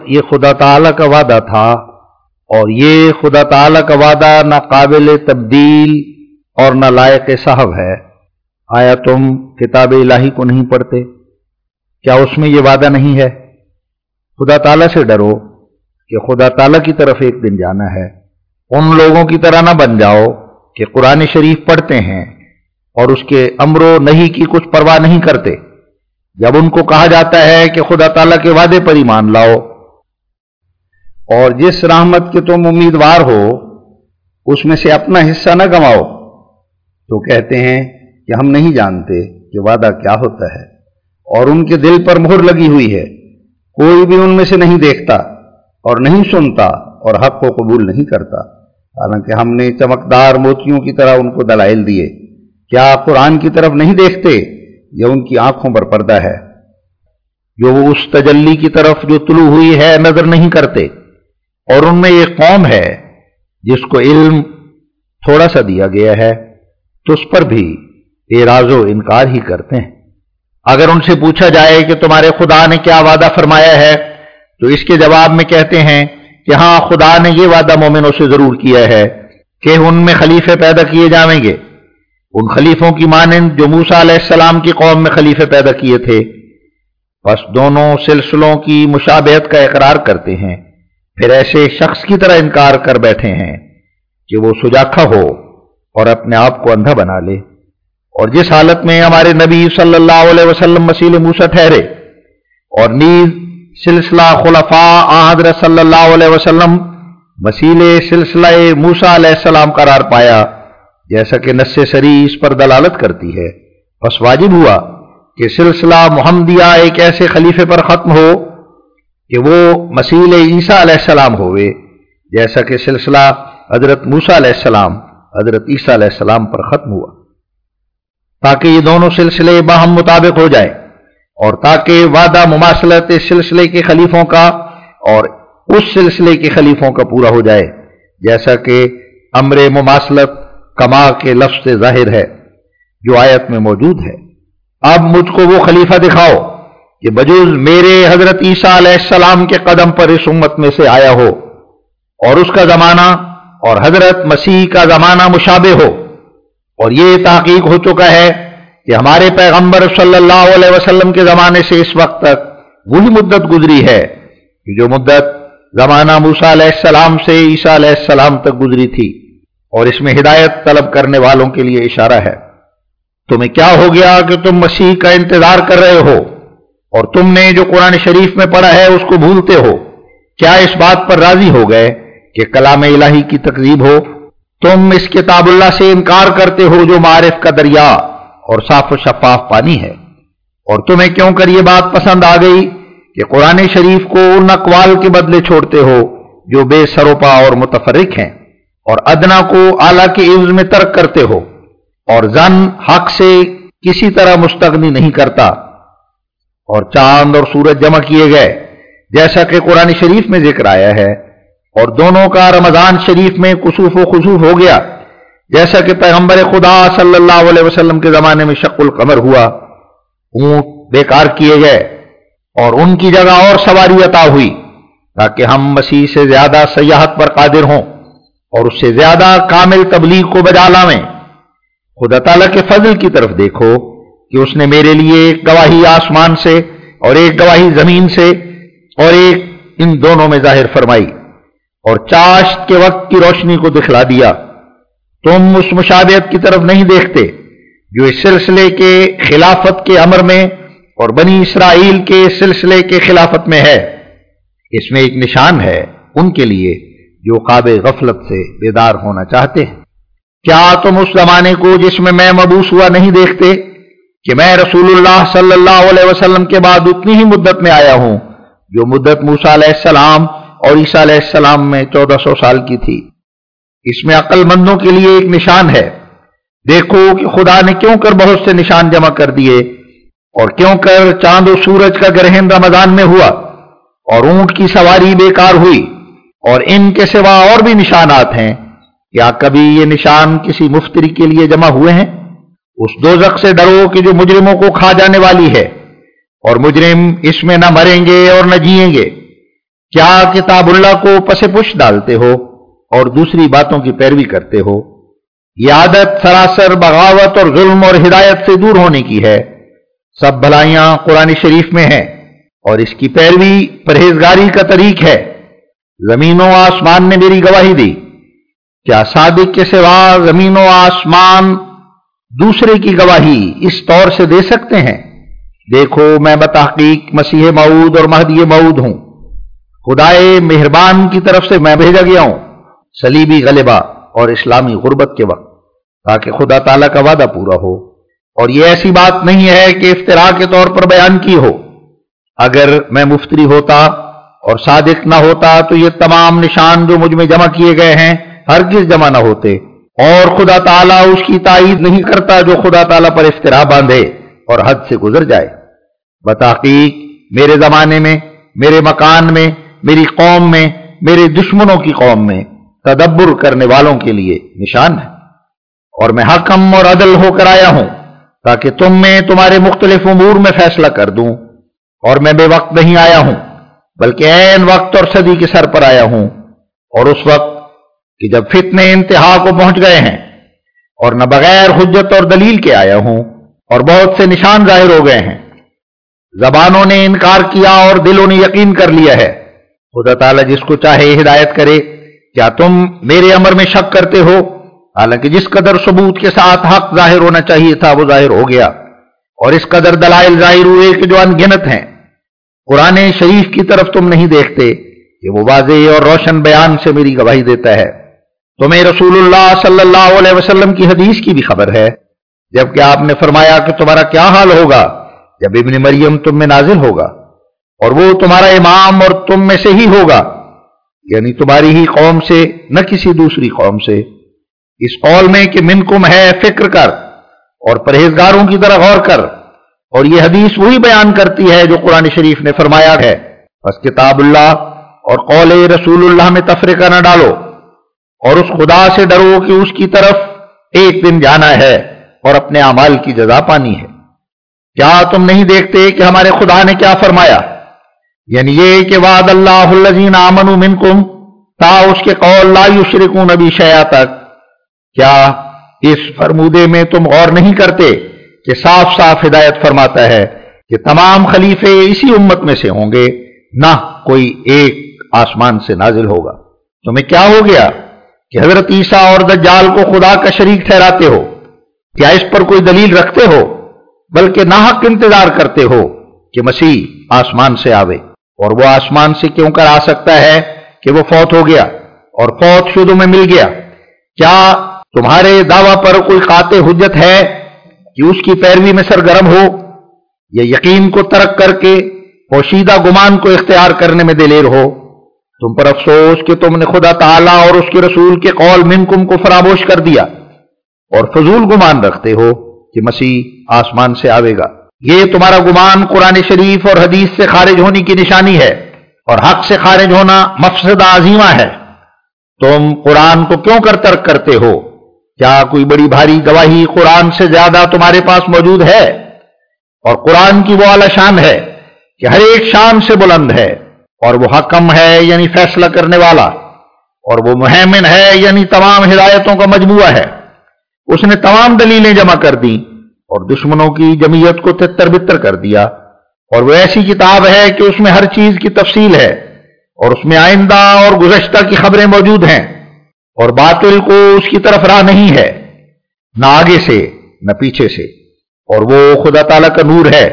یہ خدا تعالیٰ کا وعدہ تھا، اور یہ خدا تعالیٰ کا وعدہ نہ قابل تبدیل اور نہ لائق صحب ہے۔ آیا تم کتاب الہی کو نہیں پڑھتے؟ کیا اس میں یہ وعدہ نہیں ہے؟ خدا تعالیٰ سے ڈرو کہ خدا تعالیٰ کی طرف ایک دن جانا ہے۔ ان لوگوں کی طرح نہ بن جاؤ کہ قرآن شریف پڑھتے ہیں اور اس کے امر و نہی کی کچھ پرواہ نہیں کرتے، جب ان کو کہا جاتا ہے کہ خدا تعالیٰ کے وعدے پر ایمان لاؤ اور جس رحمت کے تم امیدوار ہو اس میں سے اپنا حصہ نہ گنواؤ، تو کہتے ہیں کہ ہم نہیں جانتے کہ وعدہ کیا ہوتا ہے، اور ان کے دل پر مہر لگی ہوئی ہے۔ کوئی بھی ان میں سے نہیں دیکھتا اور نہیں سنتا اور حق کو قبول نہیں کرتا، حالانکہ ہم نے چمکدار موتیوں کی طرح ان کو دلائل دیے۔ کیا قرآن کی طرف نہیں دیکھتے یا ان کی آنکھوں پر پردہ ہے؟ جو وہ اس تجلی کی طرف جو طلوع ہوئی ہے نظر نہیں کرتے، اور ان میں ایک قوم ہے جس کو علم تھوڑا سا دیا گیا ہے، تو اس پر بھی اعراض و انکار ہی کرتے ہیں۔ اگر ان سے پوچھا جائے کہ تمہارے خدا نے کیا وعدہ فرمایا ہے، تو اس کے جواب میں کہتے ہیں کہ ہاں، خدا نے یہ وعدہ مومنوں سے ضرور کیا ہے کہ ان میں خلیفے پیدا کیے جائیں گے، ان خلیفوں کی مانند جو موسیٰ علیہ السلام کی قوم میں خلیفے پیدا کیے تھے۔ بس دونوں سلسلوں کی مشابہت کا اقرار کرتے ہیں، پھر ایسے شخص کی طرح انکار کر بیٹھے ہیں کہ وہ سجاکھا ہو اور اپنے آپ کو اندھا بنا لے۔ اور جس حالت میں ہمارے نبی صلی اللہ علیہ وسلم مسیل موسیٰ ٹھہرے اور نیز سلسلہ خلفاء حضرت صلی اللہ علیہ وسلم مسیل سلسلہ موسیٰ علیہ السلام قرار پایا، جیسا کہ نص صریح اس پر دلالت کرتی ہے، بس واجب ہوا کہ سلسلہ محمدیہ ایک ایسے خلیفے پر ختم ہو کہ وہ مسیل عیسیٰ علیہ السلام ہوئے، جیسا کہ سلسلہ حضرت موسیٰ علیہ السلام حضرت عیسیٰ علیہ السلام پر ختم ہوا، تاکہ یہ دونوں سلسلے باہم مطابق ہو جائیں، اور تاکہ وعدہ مماثلت اس سلسلے کے خلیفوں کا اور اس سلسلے کے خلیفوں کا پورا ہو جائے، جیسا کہ امر مماثلت کما کے لفظ سے ظاہر ہے جو آیت میں موجود ہے۔ اب مجھ کو وہ خلیفہ دکھاؤ کہ بجوز میرے حضرت عیسیٰ علیہ السلام کے قدم پر اس امت میں سے آیا ہو، اور اس کا زمانہ اور حضرت مسیح کا زمانہ مشابہ ہو، اور یہ تحقیق ہو چکا ہے کہ ہمارے پیغمبر صلی اللہ علیہ وسلم کے زمانے سے اس وقت تک وہی مدت گزری ہے کہ جو مدت زمانہ موسیٰ علیہ السلام سے عیسیٰ علیہ السلام تک گزری تھی، اور اس میں ہدایت طلب کرنے والوں کے لیے اشارہ ہے۔ تمہیں کیا ہو گیا کہ تم مسیح کا انتظار کر رہے ہو اور تم نے جو قرآن شریف میں پڑھا ہے اس کو بھولتے ہو؟ کیا اس بات پر راضی ہو گئے کہ کلام الہی کی تکذیب ہو؟ تم اس کتاب اللہ سے انکار کرتے ہو جو معارف کا دریا اور صاف و شفاف پانی ہے، اور تمہیں کیوں کر یہ بات پسند آ گئی کہ قرآن شریف کو ان اقوال کے بدلے چھوڑتے ہو جو بے سروپا اور متفرق ہیں، اور ادنا کو اعلیٰ کے عوض میں ترک کرتے ہو، اور زن حق سے کسی طرح مستغنی نہیں کرتا، اور چاند اور سورج جمع کیے گئے جیسا کہ قرآن شریف میں ذکر آیا ہے، اور دونوں کا رمضان شریف میں کسوف و خسوف ہو گیا، جیسا کہ پیغمبر خدا صلی اللہ علیہ وسلم کے زمانے میں شق القمر ہوا، اونٹ بیکار کیے گئے اور ان کی جگہ اور سواری عطا ہوئی، تاکہ ہم مسیح سے زیادہ سیاحت پر قادر ہوں اور اس سے زیادہ کامل تبلیغ کو بجا لاویں۔ خدا تعالیٰ کے فضل کی طرف دیکھو کہ اس نے میرے لیے ایک گواہی آسمان سے اور ایک گواہی زمین سے اور ایک ان دونوں میں ظاہر فرمائی، اور چاشت کے وقت کی روشنی کو دکھلا دیا۔ تم اس مشابہت کی طرف نہیں دیکھتے جو اس سلسلے کے خلافت کے امر میں اور بنی اسرائیل کے سلسلے کے خلافت میں ہے۔ اس میں ایک نشان ہے ان کے لیے جو خواب غفلت سے بیدار ہونا چاہتے ہیں۔ کیا تم اس زمانے کو جس میں میں مبعوث ہوا نہیں دیکھتے کہ میں رسول اللہ صلی اللہ علیہ وسلم کے بعد اتنی ہی مدت میں آیا ہوں جو مدت موسیٰ علیہ السلام اور عیسیٰ علیہ السلام میں 1400 سال کی تھی؟ اس میں عقل مندوں کے لیے ایک نشان ہے۔ دیکھو کہ خدا نے کیوں کر بہت سے نشان جمع کر دیے، اور کیوں کر چاند و سورج کا گرہن رمضان میں ہوا، اور اونٹ کی سواری بیکار ہوئی، اور ان کے سوا اور بھی نشانات ہیں۔ کیا کبھی یہ نشان کسی مفتری کے لیے جمع ہوئے ہیں؟ اس دوزخ سے ڈرو کہ جو مجرموں کو کھا جانے والی ہے، اور مجرم اس میں نہ مریں گے اور نہ جیئیں گے۔ کیا کتاب اللہ کو پس پش ڈالتے ہو اور دوسری باتوں کی پیروی کرتے ہو؟ یہ عادت سراسر بغاوت اور ظلم اور ہدایت سے دور ہونے کی ہے۔ سب بھلائیاں قرآن شریف میں ہیں اور اس کی پیروی پرہیزگاری کا طریق ہے۔ زمین و آسمان نے میری گواہی دی، کیا صادق کے سوا زمین و آسمان دوسرے کی گواہی اس طور سے دے سکتے ہیں؟ دیکھو میں بتحقیق مسیح موعود اور مہدی موعود ہوں، خدائے مہربان کی طرف سے میں بھیجا گیا ہوں صلیبی غلبہ اور اسلامی غربت کے وقت، تاکہ خدا تعالیٰ کا وعدہ پورا ہو۔ اور یہ ایسی بات نہیں ہے کہ افتراء کے طور پر بیان کی ہو۔ اگر میں مفتری ہوتا اور صادق نہ ہوتا تو یہ تمام نشان جو مجھ میں جمع کیے گئے ہیں ہرگز جمع نہ ہوتے، اور خدا تعالیٰ اس کی تائید نہیں کرتا جو خدا تعالیٰ پر افتراء باندھے اور حد سے گزر جائے۔ بتحقیق میرے زمانے میں، میرے مکان میں، میری قوم میں، میرے دشمنوں کی قوم میں تدبر کرنے والوں کے لیے نشان ہے، اور میں حکم اور عدل ہو کر آیا ہوں تاکہ تم میں تمہارے مختلف امور میں فیصلہ کر دوں۔ اور میں بے وقت نہیں آیا ہوں بلکہ عین وقت اور صدی کے سر پر آیا ہوں، اور اس وقت کہ جب فتنے انتہا کو پہنچ گئے ہیں، اور نہ بغیر حجت اور دلیل کے آیا ہوں، اور بہت سے نشان ظاہر ہو گئے ہیں۔ زبانوں نے انکار کیا اور دلوں نے یقین کر لیا ہے۔ خدا تعالیٰ جس کو چاہے ہدایت کرے۔ کیا تم میرے امر میں شک کرتے ہو؟ حالانکہ جس قدر ثبوت کے ساتھ حق ظاہر ہونا چاہیے تھا وہ ظاہر ہو گیا، اور اس قدر دلائل ظاہر ہوئے کہ جو ان گنت ہیں۔ قرآن شریف کی طرف تم نہیں دیکھتے کہ وہ واضح اور روشن بیان سے میری گواہی دیتا ہے۔ تمہیں رسول اللہ صلی اللہ علیہ وسلم کی حدیث کی بھی خبر ہے، جبکہ آپ نے فرمایا کہ تمہارا کیا حال ہوگا جب ابن مریم تم میں نازل ہوگا، اور وہ تمہارا امام اور تم میں سے ہی ہوگا، یعنی تمہاری ہی قوم سے، نہ کسی دوسری قوم سے۔ اس قول میں کہ منکم ہے فکر کر اور پرہیزگاروں کی طرح غور کر، اور یہ حدیث وہی بیان کرتی ہے جو قرآن شریف نے فرمایا ہے۔ بس کتاب اللہ اور قول رسول اللہ میں تفرقہ نہ ڈالو، اور اس خدا سے ڈرو کہ اس کی طرف ایک دن جانا ہے اور اپنے اعمال کی جزا پانی ہے۔ کیا تم نہیں دیکھتے کہ ہمارے خدا نے کیا فرمایا؟ یعنی یہ کہ وعد اللہ الذین آمنوا منکم تا اس کے قول لا یشرکون بی شیئا تک۔ کیا اس فرمودے میں تم غور نہیں کرتے کہ صاف صاف ہدایت فرماتا ہے کہ تمام خلیفے اسی امت میں سے ہوں گے، نہ کوئی ایک آسمان سے نازل ہوگا۔ تمہیں کیا ہو گیا کہ حضرت عیسیٰ اور دجال کو خدا کا شریک ٹھہراتے ہو؟ کیا اس پر کوئی دلیل رکھتے ہو؟ بلکہ ناحق انتظار کرتے ہو کہ مسیح آسمان سے آوے، اور وہ آسمان سے کیوں کر آ سکتا ہے کہ وہ فوت ہو گیا اور فوت شدوں میں مل گیا۔ کیا تمہارے دعویٰ پر کوئی قاطع حجت ہے کہ اس کی پیروی میں سرگرم ہو، یا یقین کو ترک کر کے پوشیدہ گمان کو اختیار کرنے میں دلیر ہو؟ تم پر افسوس کہ تم نے خدا تعالیٰ اور اس کے رسول کے قول منکم کو فراموش کر دیا، اور فضول گمان رکھتے ہو کہ مسیح آسمان سے آوے گا۔ یہ تمہارا گمان قرآن شریف اور حدیث سے خارج ہونے کی نشانی ہے، اور حق سے خارج ہونا مفسدہ عظیمہ ہے۔ تم قرآن کو کیوں کر ترک کرتے ہو؟ کیا کوئی بڑی بھاری گواہی قرآن سے زیادہ تمہارے پاس موجود ہے؟ اور قرآن کی وہ اعلیٰ شان ہے کہ ہر ایک شان سے بلند ہے، اور وہ حکم ہے یعنی فیصلہ کرنے والا، اور وہ مہیمن ہے یعنی تمام ہدایتوں کا مجموعہ ہے۔ اس نے تمام دلیلیں جمع کر دیں اور دشمنوں کی جمعیت کو تتر بتر کر دیا، اور وہ ایسی کتاب ہے کہ اس میں ہر چیز کی تفصیل ہے، اور اس میں آئندہ اور گزشتہ کی خبریں موجود ہیں، اور باطل کو اس کی طرف راہ نہیں ہے، نہ آگے سے نہ پیچھے سے، اور وہ خدا تعالیٰ کا نور ہے۔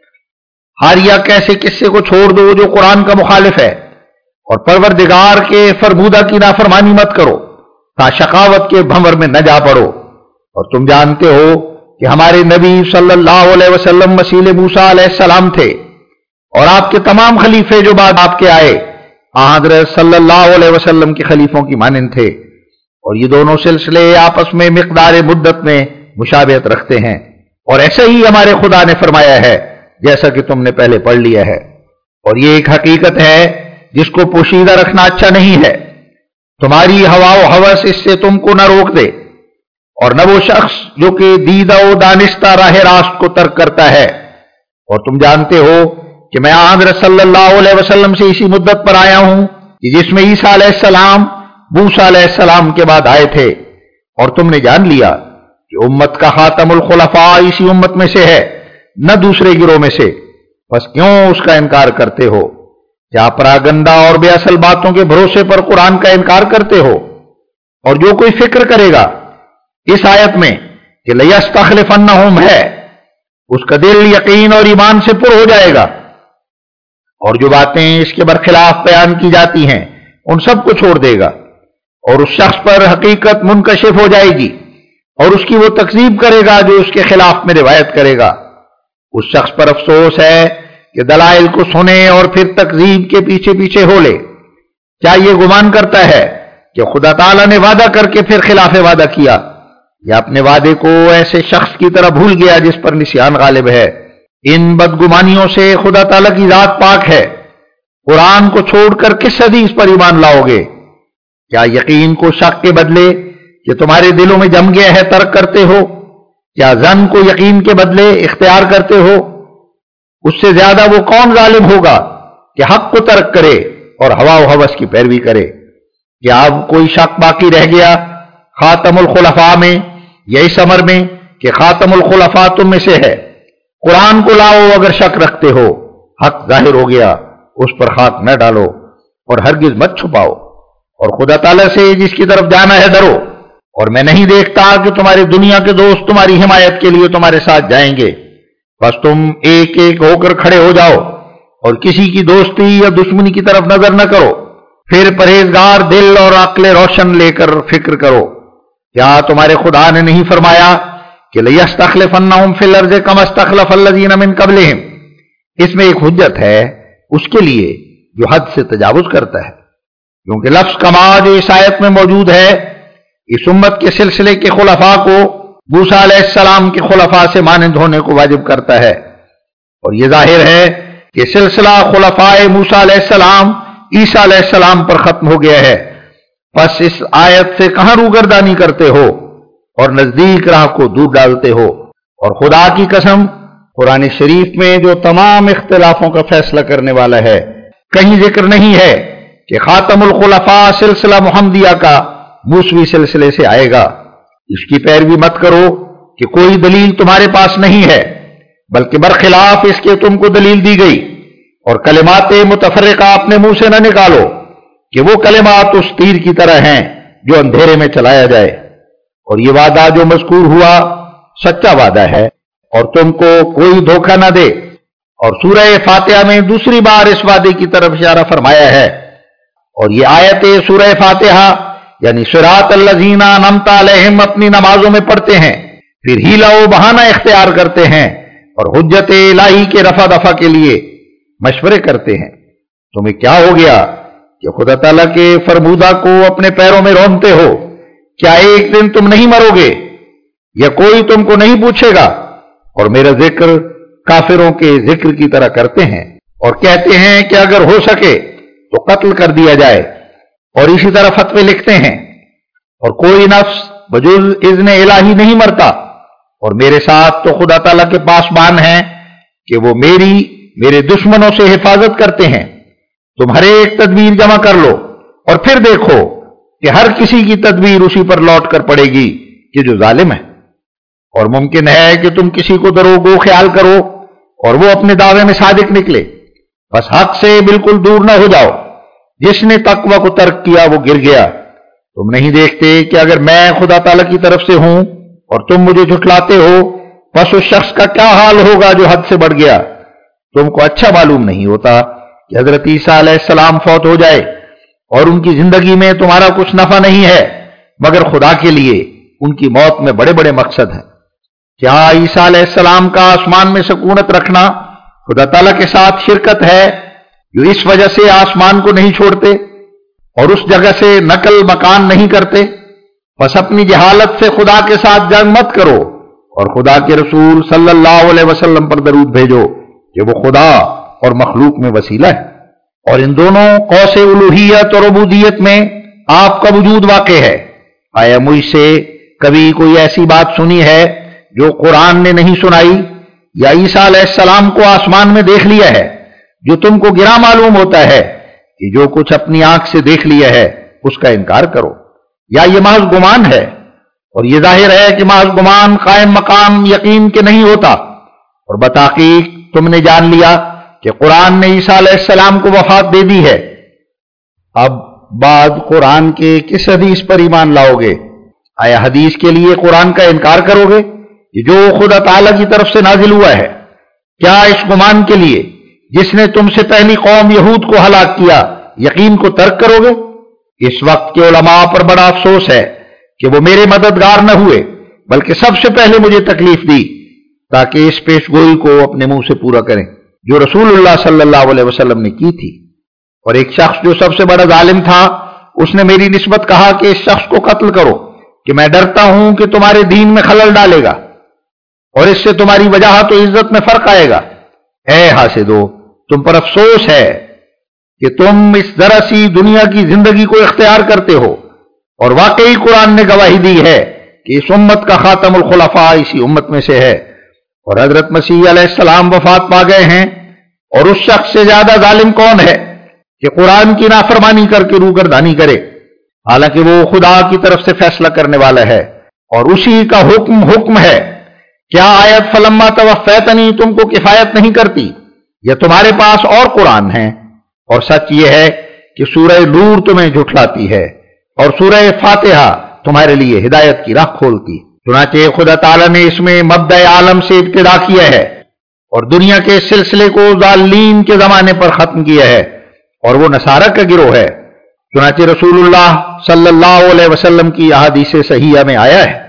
حاریہ کیسے قصے کو چھوڑ دو جو قرآن کا مخالف ہے، اور پروردگار کے فرمودہ کی نافرمانی مت کرو تا شقاوت کے بھنور میں نہ جا پڑو۔ اور تم جانتے ہو کہ ہمارے نبی صلی اللہ علیہ وسلم مسیح موسیٰ علیہ السلام تھے، اور آپ کے تمام خلیفے جو بعد آپ کے آئے حضرت صلی اللہ علیہ وسلم کے خلیفوں کی مانند تھے، اور یہ دونوں سلسلے آپس میں مقدار مدت میں مشابہت رکھتے ہیں، اور ایسے ہی ہمارے خدا نے فرمایا ہے جیسا کہ تم نے پہلے پڑھ لیا ہے۔ اور یہ ایک حقیقت ہے جس کو پوشیدہ رکھنا اچھا نہیں ہے۔ تمہاری ہوا و ہوس اس سے تم کو نہ روک دے، اور نہ وہ شخص جو کہ دیدہ و دانستہ راہ راست کو ترک کرتا ہے۔ اور تم جانتے ہو کہ میں حضرت صلی اللہ علیہ وسلم سے اسی مدت پر آیا ہوں کہ جس میں عیسیٰ علیہ السلام موسیٰ علیہ السلام کے بعد آئے تھے، اور تم نے جان لیا کہ امت کا خاتم الخلفاء اسی امت میں سے ہے، نہ دوسرے گروہ میں سے، بس کیوں اس کا انکار کرتے ہو؟ کیا پراگندہ اور بے اصل باتوں کے بھروسے پر قرآن کا انکار کرتے ہو؟ اور جو کوئی فکر کرے گا اس آیت میں کہ لَيَسْتَخْلِفَنَّهُمْ ہے، اس کا دل یقین اور ایمان سے پر ہو جائے گا، اور جو باتیں اس کے برخلاف بیان کی جاتی ہیں ان سب کو چھوڑ دے گا، اور اس شخص پر حقیقت منکشف ہو جائے گی، اور اس کی وہ تکذیب کرے گا جو اس کے خلاف میں روایت کرے گا۔ اس شخص پر افسوس ہے کہ دلائل کو سنے اور پھر تکذیب کے پیچھے پیچھے ہو لے۔ کیا یہ گمان کرتا ہے کہ خدا تعالیٰ نے وعدہ کر کے پھر خلاف وعدہ کیا، یا اپنے وعدے کو ایسے شخص کی طرح بھول گیا جس پر نسیان غالب ہے؟ ان بدگمانیوں سے خدا تعالیٰ کی ذات پاک ہے۔ قرآن کو چھوڑ کر کس حدیث پر ایمان لاؤ گے؟ کیا یقین کو شک کے بدلے کہ تمہارے دلوں میں جم گیا ہے ترک کرتے ہو؟ کیا ظن کو یقین کے بدلے اختیار کرتے ہو؟ اس سے زیادہ وہ کون ظالم ہوگا کہ حق کو ترک کرے اور ہوا و ہوس کی پیروی کرے؟ کیا اب کوئی شک باقی رہ گیا خاتم الخلفاء میں یا اس امر میں کہ خاتم الخلفاء تم میں سے ہے؟ قرآن کو لاؤ اگر شک رکھتے ہو، حق ظاہر ہو گیا، اس پر خاک نہ ڈالو اور ہرگز مت چھپاؤ، اور خدا تعالیٰ سے جس کی طرف جانا ہے ڈرو۔ اور میں نہیں دیکھتا کہ تمہاری دنیا کے دوست تمہاری حمایت کے لیے تمہارے ساتھ جائیں گے، بس تم ایک ایک ہو کر کھڑے ہو جاؤ اور کسی کی دوستی یا دشمنی کی طرف نظر نہ کرو، پھر پرہیزگار دل اور عقل روشن لے کر فکر کرو۔ کیا تمہارے خدا نے نہیں فرمایا کہ لَيَسْتَخْلِفَنَّهُمْ فِي الْأَرْضِ كَمَا اسْتَخْلَفَ الَّذِينَ مِنْ قَبْلِهِمْ؟ اس میں ایک حجت ہے اس کے لیے جو حد سے تجاوز کرتا ہے، کیونکہ لفظ کما جو اس آیت میں موجود ہے اس امت کے سلسلے کے خلفاء کو موسیٰ علیہ السلام کے خلفاء سے مانند ہونے کو واجب کرتا ہے، اور یہ ظاہر ہے کہ سلسلہ خلفاء موسیٰ علیہ السلام عیسیٰ علیہ السلام پر ختم ہو گیا ہے۔ پس اس آیت سے کہاں روگردانی کرتے ہو اور نزدیک راہ کو دور ڈالتے ہو؟ اور خدا کی قسم، قرآن شریف میں جو تمام اختلافوں کا فیصلہ کرنے والا ہے، کہیں ذکر نہیں ہے کہ خاتم الخلفاء سلسلہ محمدیہ کا موسوی سلسلے سے آئے گا۔ اس کی پیروی مت کرو کہ کوئی دلیل تمہارے پاس نہیں ہے، بلکہ برخلاف اس کے تم کو دلیل دی گئی، اور کلمات متفرقہ اپنے منہ سے نہ نکالو کہ وہ کلمات اس تیر کی طرح ہیں جو اندھیرے میں چلایا جائے۔ اور یہ وعدہ جو مذکور ہوا سچا وعدہ ہے، اور تم کو کوئی دھوکہ نہ دے۔ اور سورہ فاتحہ میں دوسری بار اس وعدے کی طرف اشارہ فرمایا ہے، اور یہ آیت سورہ فاتحہ یعنی صراط الذین انعمت علیہم اپنی نمازوں میں پڑھتے ہیں، پھر ہیلا و بہانہ اختیار کرتے ہیں اور حجت الہی کے رفع دفع کے لیے مشورے کرتے ہیں۔ تمہیں کیا ہو گیا کہ خدا تعالیٰ کے فرمودہ کو اپنے پیروں میں رونتے ہو؟ کیا ایک دن تم نہیں مرو گے، یا کوئی تم کو نہیں پوچھے گا؟ اور میرا ذکر کافروں کے ذکر کی طرح کرتے ہیں، اور کہتے ہیں کہ اگر ہو سکے تو قتل کر دیا جائے، اور اسی طرح فتوے لکھتے ہیں۔ اور کوئی نفس بجز اذن الہی نہیں مرتا، اور میرے ساتھ تو خدا تعالیٰ کے پاسبان ہیں کہ وہ میرے دشمنوں سے حفاظت کرتے ہیں۔ تم ہر ایک تدبیر جمع کر لو اور پھر دیکھو کہ ہر کسی کی تدبیر اسی پر لوٹ کر پڑے گی کہ جو ظالم ہے۔ اور ممکن ہے کہ تم کسی کو دروغگو خیال کرو اور وہ اپنے دعوے میں صادق نکلے، بس حق سے بالکل دور نہ ہو جاؤ۔ جس نے تقوی کو ترک کیا وہ گر گیا۔ تم نہیں دیکھتے کہ اگر میں خدا تعالیٰ کی طرف سے ہوں اور تم مجھے جھٹلاتے ہو، بس اس شخص کا کیا حال ہوگا جو حد سے بڑھ گیا۔ تم کو اچھا معلوم نہیں ہوتا کہ حضرت عیسیٰ علیہ السلام فوت ہو جائے اور ان کی زندگی میں تمہارا کچھ نفع نہیں ہے، مگر خدا کے لیے ان کی موت میں بڑے بڑے مقصد ہیں۔ کیا عیسیٰ علیہ السلام کا آسمان میں سکونت رکھنا خدا تعالیٰ کے ساتھ شرکت ہے جو اس وجہ سے آسمان کو نہیں چھوڑتے اور اس جگہ سے نقل مکان نہیں کرتے؟ بس اپنی جہالت سے خدا کے ساتھ جنگ مت کرو، اور خدا کے رسول صلی اللہ علیہ وسلم پر درود بھیجو کہ وہ خدا اور مخلوق میں وسیلہ ہے، اور ان دونوں قوس الوہیت اور عبودیت میں آپ کا وجود واقع ہے۔ آیا مجھ سے کبھی کوئی ایسی بات سنی ہے جو قرآن نے نہیں سنائی، یا عیسیٰ علیہ السلام کو آسمان میں دیکھ لیا ہے؟ جو تم کو گرا معلوم ہوتا ہے کہ جو کچھ اپنی آنکھ سے دیکھ لیا ہے اس کا انکار کرو، یا یہ محض گمان ہے؟ اور یہ ظاہر ہے کہ محض گمان قائم مقام یقین کے نہیں ہوتا، اور بتحقیق تم نے جان لیا کہ قرآن نے عیسیٰ علیہ السلام کو وفات دے دی ہے۔ اب بعد قرآن کے کس حدیث پر ایمان لاؤ گے؟ آیا حدیث کے لیے قرآن کا انکار کرو گے کہ جو خدا تعالیٰ کی طرف سے نازل ہوا ہے؟ کیا اس گمان کے لیے جس نے تم سے پہلی قوم یہود کو ہلاک کیا یقین کو ترک کرو گے؟ اس وقت کے علماء پر بڑا افسوس ہے کہ وہ میرے مددگار نہ ہوئے، بلکہ سب سے پہلے مجھے تکلیف دی تاکہ اس پیش گوئی کو اپنے منہ سے پورا کریں جو رسول اللہ صلی اللہ علیہ وسلم نے کی تھی۔ اور ایک شخص جو سب سے بڑا ظالم تھا، اس نے میری نسبت کہا کہ اس شخص کو قتل کرو کہ میں ڈرتا ہوں کہ تمہارے دین میں خلل ڈالے گا اور اس سے تمہاری وجاہت و عزت میں فرق آئے گا۔ اے حاسدو، تم پر افسوس ہے کہ تم اس ذرا سی دنیا کی زندگی کو اختیار کرتے ہو، اور واقعی قرآن نے گواہی دی ہے کہ اس امت کا خاتم الخلفاء اسی امت میں سے ہے، اور حضرت مسیح علیہ السلام وفات پا گئے ہیں، اور اس شخص سے زیادہ ظالم کون ہے کہ قرآن کی نافرمانی کر کے روگردانی کرے، حالانکہ وہ خدا کی طرف سے فیصلہ کرنے والا ہے اور اسی کا حکم ہے۔ کیا آیت فلما توفیتنی تم کو کفایت نہیں کرتی؟ یا تمہارے پاس اور قرآن ہیں؟ اور سچ یہ ہے کہ سورہ نور تمہیں جھٹلاتی ہے اور سورہ فاتحہ تمہارے لیے ہدایت کی راہ کھولتی۔ چنانچہ خدا تعالیٰ نے اس میں مبدأ عالم سے ابتدا کیا ہے اور دنیا کے سلسلے کو ضالین کے زمانے پر ختم کیا ہے، اور وہ نصارہ کا گروہ ہے۔ چنانچہ رسول اللہ صلی اللہ علیہ وسلم کی احادیث صحیحہ میں آیا ہے۔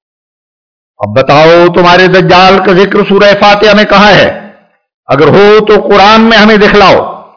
اب بتاؤ تمہارے دجال کا ذکر سورہ فاتحہ میں کہاں ہے؟ اگر ہو تو قرآن میں ہمیں دکھلاؤ۔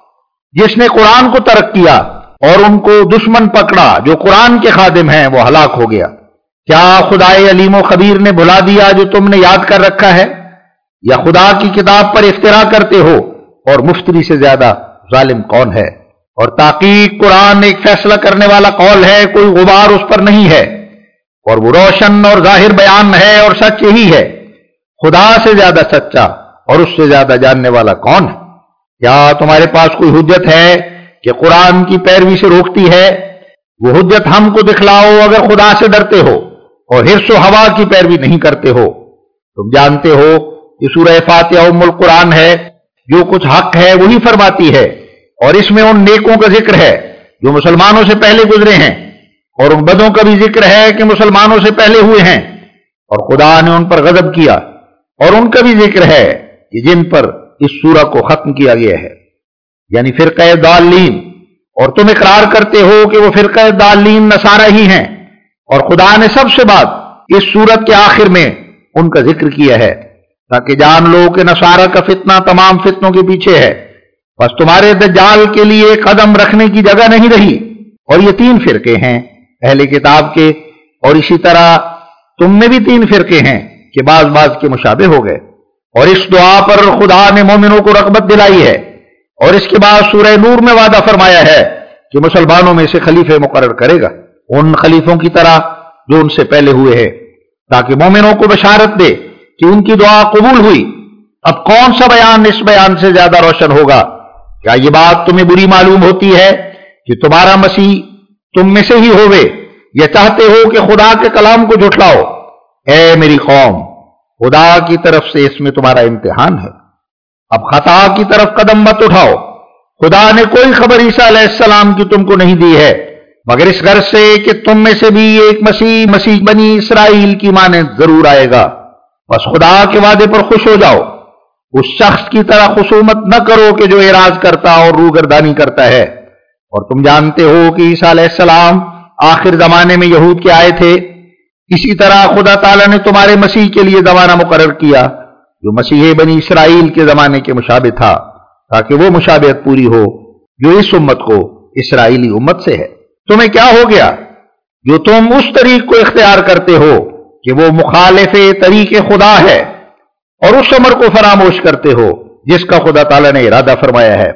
جس نے قرآن کو ترک کیا اور ان کو دشمن پکڑا جو قرآن کے خادم ہیں وہ ہلاک ہو گیا۔ کیا خدائے علیم و خبیر نے بھلا دیا جو تم نے یاد کر رکھا ہے؟ یا خدا کی کتاب پر افترا کرتے ہو، اور مفتری سے زیادہ ظالم کون ہے؟ اور تحقیق قرآن ایک فیصلہ کرنے والا قول ہے، کوئی غبار اس پر نہیں ہے، اور وہ روشن اور ظاہر بیان ہے، اور سچ یہی ہے۔ خدا سے زیادہ سچا اور اس سے زیادہ جاننے والا کون ہے؟ کیا تمہارے پاس کوئی حجت ہے کہ قرآن کی پیروی سے روکتی ہے؟ وہ حجت ہم کو دکھلاؤ اگر خدا سے ڈرتے ہو اور حرص و ہوا کی پیروی نہیں کرتے ہو۔ تم جانتے ہو کہ سورہ فاتحہ ام القرآن ہے، جو کچھ حق ہے وہی فرماتی ہے، اور اس میں ان نیکوں کا ذکر ہے جو مسلمانوں سے پہلے گزرے ہیں، اور ان بدوں کا بھی ذکر ہے کہ مسلمانوں سے پہلے ہوئے ہیں، اور خدا نے ان پر غضب کیا، اور ان کا بھی ذکر ہے کہ جن پر اس سورہ کو ختم کیا گیا ہے، یعنی فرقہ ضالین، اور تم اقرار کرتے ہو کہ وہ فرقہ ضالین نصارہ ہی ہیں، اور خدا نے سب سے بعد اس سورت کے آخر میں ان کا ذکر کیا ہے تاکہ جان لو کہ نصارہ کا فتنہ تمام فتنوں کے پیچھے ہے۔ بس تمہارے دجال کے لیے قدم رکھنے کی جگہ نہیں رہی، اور یہ 3 فرقے ہیں اہل کتاب کے، اور اسی طرح تم میں بھی 3 فرقے ہیں کہ بعض کے مشابہ ہو گئے۔ اور اس دعا پر خدا نے مومنوں کو رغبت دلائی ہے، اور اس کے بعد سورہ نور میں وعدہ فرمایا ہے کہ مسلمانوں میں سے خلیفے مقرر کرے گا، ان خلیفوں کی طرح جو ان سے پہلے ہوئے ہیں، تاکہ مومنوں کو بشارت دے کہ ان کی دعا قبول ہوئی۔ اب کون سا بیان اس بیان سے زیادہ روشن ہوگا؟ کیا یہ بات تمہیں بری معلوم ہوتی ہے کہ تمہارا مسیح تم میں سے ہی ہوئے، یا چاہتے ہو کہ خدا کے کلام کو جھٹلاؤ؟ اے میری قوم، خدا کی طرف سے اس میں تمہارا امتحان ہے۔ اب خطا کی طرف قدم مت اٹھاؤ۔ خدا نے کوئی خبر عیسیٰ علیہ السلام کی تم کو نہیں دی ہے، مگر اس غرض سے کہ تم میں سے بھی ایک مسیح بنی اسرائیل کی مانند ضرور آئے گا۔ بس خدا کے وعدے پر خوش ہو جاؤ۔ اس شخص کی طرح خصومت نہ کرو کہ جو اعراض کرتا اور روگردانی کرتا ہے۔ اور تم جانتے ہو کہ عیسیٰ علیہ السلام آخر زمانے میں یہود کے آئے تھے، اسی طرح خدا تعالیٰ نے تمہارے مسیح کے لیے زمانہ مقرر کیا جو مسیح بنی اسرائیل کے زمانے کے مشابہ تھا، تاکہ وہ مشابہت پوری ہو جو اس امت کو اسرائیلی امت سے ہے۔ تمہیں کیا ہو گیا جو تم اس طریق کو اختیار کرتے ہو کہ وہ مخالف طریق خدا ہے، اور اس امر کو فراموش کرتے ہو جس کا خدا تعالیٰ نے ارادہ فرمایا ہے،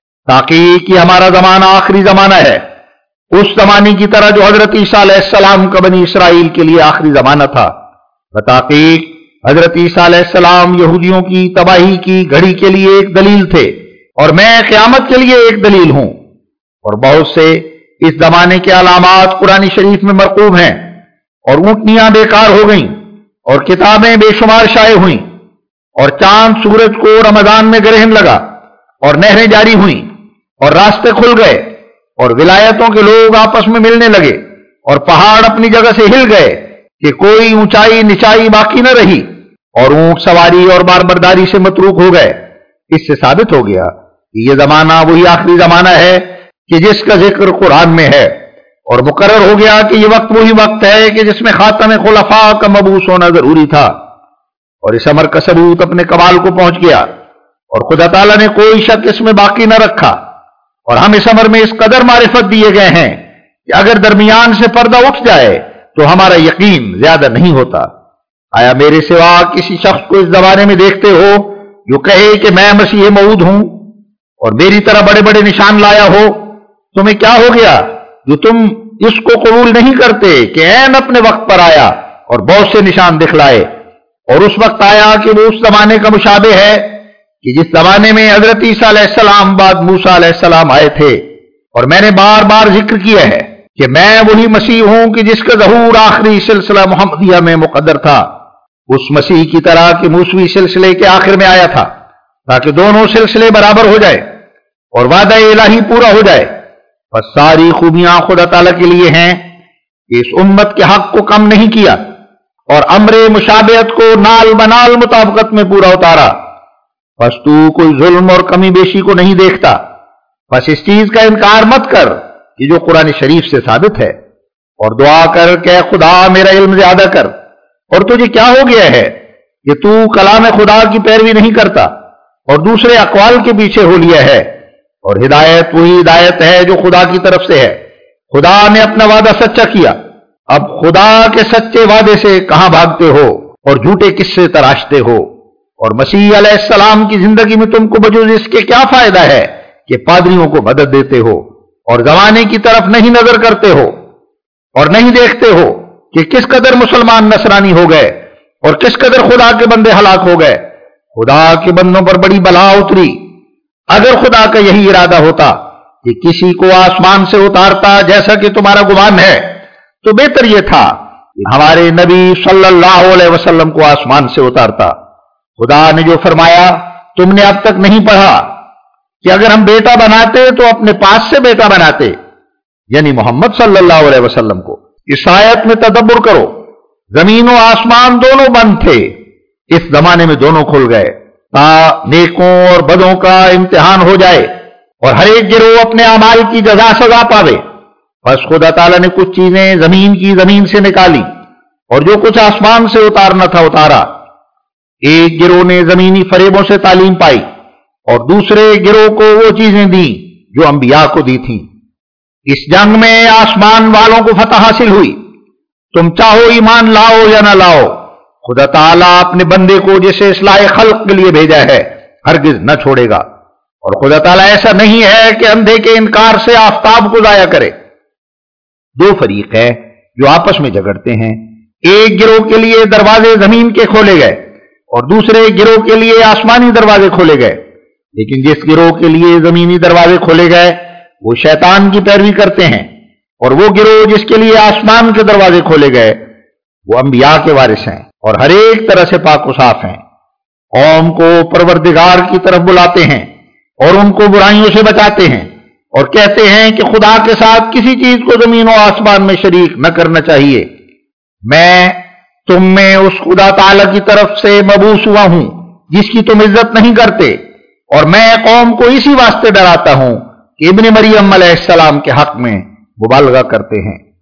تاکہ کہ ہمارا زمانہ آخری زمانہ ہے، اس زمانے کی طرح جو حضرت عیسیٰ علیہ السلام کا بنی اسرائیل کے لیے آخری زمانہ تھا۔ بتحقیق حضرت عیسیٰ علیہ السلام یہودیوں کی تباہی کی گھڑی کے لیے ایک دلیل تھے اور میں قیامت کے لیے ایک دلیل ہوں۔ اور بہت سے اس زمانے کے علامات قرآن شریف میں مرقوم ہیں، اور اونٹنیاں بیکار ہو گئیں، اور کتابیں بے شمار شائع ہوئیں، اور چاند سورج کو رمضان میں گرہن لگا، اور نہریں جاری ہوئیں، اور راستے کھل گئے، اور ولایتوں کے لوگ آپس میں ملنے لگے، اور پہاڑ اپنی جگہ سے ہل گئے کہ کوئی اونچائی نچائی باقی نہ رہی، اور اونٹ سواری اور باربرداری سے متروک ہو گئے۔ اس سے ثابت ہو گیا کہ یہ زمانہ وہی آخری زمانہ ہے کہ جس کا ذکر قرآن میں ہے، اور مقرر ہو گیا کہ یہ وقت وہی وقت ہے کہ جس میں خاتم خلفاء کا مبعوث ہونا ضروری تھا، اور اس امر کا ثبوت اپنے کمال کو پہنچ گیا، اور خدا تعالیٰ نے کوئی شک اس میں باقی نہ رکھا، اور ہم اس امر میں اس قدر معرفت دیے گئے ہیں کہ اگر درمیان سے پردہ اٹھ جائے تو ہمارا یقین زیادہ نہیں ہوتا۔ آیا میرے سوا کسی شخص کو اس زمانے میں دیکھتے ہو جو کہے کہ میں مسیح موعود ہوں اور میری طرح بڑے بڑے نشان لایا ہو؟ تمہیں کیا ہو گیا جو تم اس کو قبول نہیں کرتے کہ عین اپنے وقت پر آیا اور بہت سے نشان دکھلائے، اور اس وقت آیا کہ وہ اس زمانے کا مشابہ ہے کہ جس زمانے میں حضرت عیسیٰ علیہ السلام بعد موسیٰ علیہ السلام آئے تھے۔ اور میں نے بار بار ذکر کیا ہے کہ میں وہی مسیح ہوں کہ جس کا ظہور آخری سلسلہ محمدیہ میں مقدر تھا، اس مسیح کی طرح کہ موسوی سلسلے کے آخر میں آیا تھا، تاکہ دونوں سلسلے برابر ہو جائے اور وعدہ الہی پورا ہو جائے۔ بس ساری خوبیاں خدا تعالیٰ کے لیے ہیں کہ اس امت کے حق کو کم نہیں کیا اور امر مشابہت کو نال بنال مطابقت میں پورا اتارا۔ بس تو کوئی ظلم اور کمی بیشی کو نہیں دیکھتا، بس اس چیز کا انکار مت کر کہ جو قرآن شریف سے ثابت ہے، اور دعا کر کہ خدا میرا علم زیادہ کر۔ اور تجھے کیا ہو گیا ہے کہ تو کلام خدا کی پیروی نہیں کرتا اور دوسرے اقوال کے پیچھے ہو لیا ہے؟ اور ہدایت وہی ہدایت ہے جو خدا کی طرف سے ہے۔ خدا نے اپنا وعدہ سچا کیا، اب خدا کے سچے وعدے سے کہاں بھاگتے ہو اور جھوٹے قصے تراشتے ہو؟ اور مسیح علیہ السلام کی زندگی میں تم کو بجوز اس کے کیا فائدہ ہے کہ پادریوں کو مدد دیتے ہو اور زمانے کی طرف نہیں نظر کرتے ہو اور نہیں دیکھتے ہو کہ کس قدر مسلمان نصرانی ہو گئے اور کس قدر خدا کے بندے ہلاک ہو گئے؟ خدا کے بندوں پر بڑی بلا اتری۔ اگر خدا کا یہی ارادہ ہوتا کہ کسی کو آسمان سے اتارتا جیسا کہ تمہارا گمان ہے، تو بہتر یہ تھا کہ ہمارے نبی صلی اللہ علیہ وسلم کو آسمان سے اتارتا۔ خدا نے جو فرمایا تم نے اب تک نہیں پڑھا کہ اگر ہم بیٹا بناتے تو اپنے پاس سے بیٹا بناتے، یعنی محمد صلی اللہ علیہ وسلم کو۔ اس آیت میں تدبر کرو، زمین و آسمان دونوں بند تھے، اس زمانے میں دونوں کھل گئے تا نیکوں اور بدوں کا امتحان ہو جائے اور ہر ایک گروہ اپنے اعمال کی جزا سزا پاوے۔ بس خدا تعالیٰ نے کچھ چیزیں زمین کی زمین سے نکالی اور جو کچھ آسمان سے اتارنا تھا اتارا۔ ایک گروہ نے زمینی فریبوں سے تعلیم پائی اور دوسرے گروہ کو وہ چیزیں دیں جو انبیاء کو دی تھیں۔ اس جنگ میں آسمان والوں کو فتح حاصل ہوئی، تم چاہو ایمان لاؤ یا نہ لاؤ، خدا تعالیٰ اپنے بندے کو جسے اصلاح خلق کے لیے بھیجا ہے ہرگز نہ چھوڑے گا۔ اور خدا تعالیٰ ایسا نہیں ہے کہ اندھے کے انکار سے آفتاب کو ضائع کرے۔ دو فریق ہیں جو آپس میں جھگڑتے ہیں، ایک گروہ کے لیے دروازے زمین کے کھولے گئے اور دوسرے گروہ کے لیے آسمانی دروازے کھولے گئے، لیکن جس گروہ کے لیے زمینی دروازے کھولے گئے وہ شیطان کی پیروی کرتے ہیں، اور وہ گروہ جس کے لیے آسمان کے دروازے کھولے گئے وہ انبیاء کے وارث ہیں اور ہر ایک طرح سے پاک و صاف ہیں۔ قوم کو پروردگار کی طرف بلاتے ہیں اور ان کو برائیوں سے بچاتے ہیں اور کہتے ہیں کہ خدا کے ساتھ کسی چیز کو زمین و آسمان میں شریک نہ کرنا چاہیے۔ میں تم میں اس خدا تعالی کی طرف سے مبعوث ہوا ہوں جس کی تم عزت نہیں کرتے، اور میں قوم کو اسی واسطے ڈراتا ہوں کہ ابن مریم علیہ السلام کے حق میں مبالغہ کرتے ہیں۔